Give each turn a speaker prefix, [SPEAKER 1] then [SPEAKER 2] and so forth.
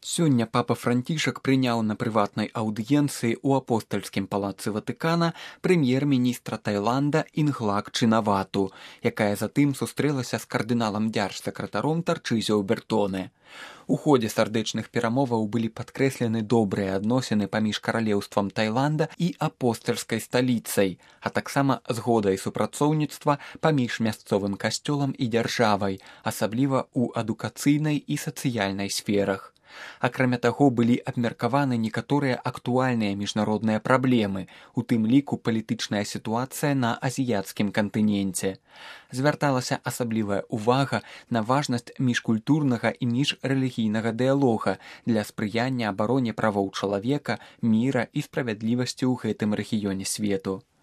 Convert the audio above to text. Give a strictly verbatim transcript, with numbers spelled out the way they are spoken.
[SPEAKER 1] Сёння папа Францішак прыняў на прыватнай аўдыенцыі ў апостальскім палацы Ватыкана прэм'ер-міністра Таіланда Інглак Чынавату, якая затым сустрэлася з кардыналам дзяржсакратаром Тарчызіо Бертоне. У ходзе сардэчных перамоваў былі падкрэслены добрыя адносіны паміж каралеўствам Таіланда і апостальскай сталіцай, а таксама згода і супрацоўніцтва паміж мясцовым касцёлам і дзяржавай, асабліва ў адукацыйнай і сацыяльнай сферах. Акрамя таго, былі абмеркаваны некаторыя актуальныя міжнародныя праблемы, у тым ліку палітычная сітуацыя на азіяцкім кантыненце. Звярталася асаблівая ўвага на важнасць міжкультурнага і міжрэлігійнага дыялога для спрыяння абароне правоў чалавека, міра і справядлівасці ў гэтым рэгіёне свету.